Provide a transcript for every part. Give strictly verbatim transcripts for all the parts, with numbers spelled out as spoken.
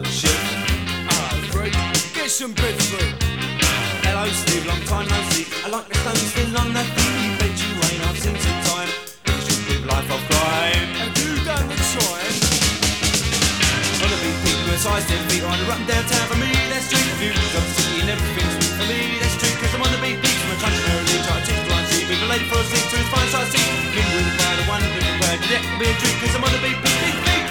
shift. Ah, Fred, get some bread through. Hello Steve, long time no see. I like the stones still on that thing. Bet you ain't I've seen some time. You should live life of crime. Have you done the time? Wanna be people with size ten feet on a run downtown for me. That's true. If you've got city and everything's sweet for me. That's true. Cause I'm on the beat beat from a country early. Try to teach blind see. People late for a seat to his fine size seat. Been with the crowd of one, with the crowd. Yeah, be a treat. Cause I'm on the beat beat beat beat.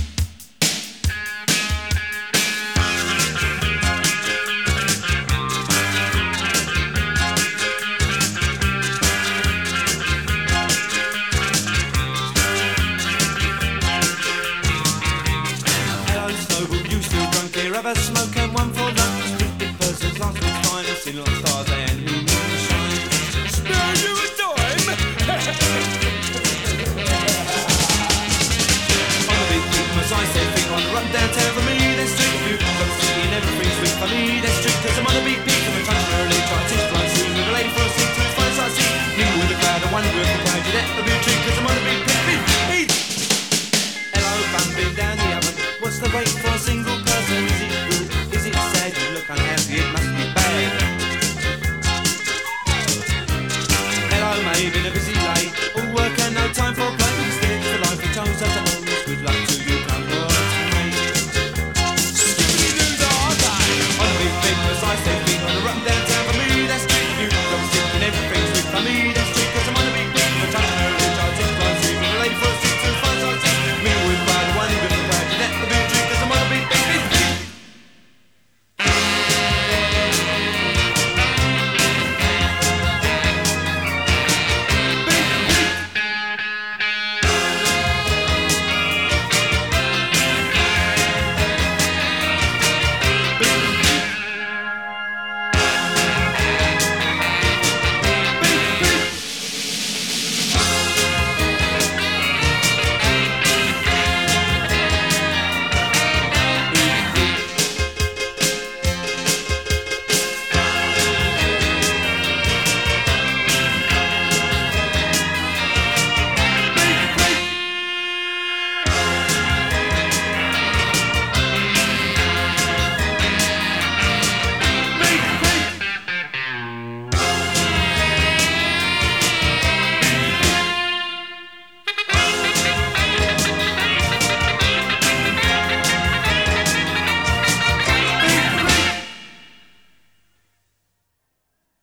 Have a smoke and one for lunch. Fifty persons last week's time. Seen a lot of stars and who moonshine. Spare you a dime? On the big beat, as I said, think on the run downtown for me. That's true. You got the city and everything's sweet for me. That's true. Cause I'm on the big beat from a country early. Try to teach blind see. With a lady for a seat to his fine sight seat. Mingle with the crowd, I wonder if the crowd you that will be a treat. Cause I'm on the big beat, beat, beat. Hello, bumping down the oven. What's the rate for a single person? Is it good? Is it sad? You look unhappy, it must be bad. Hello, mate, been a busy day. All work and no time for play. Still it's the life we chose as a whole.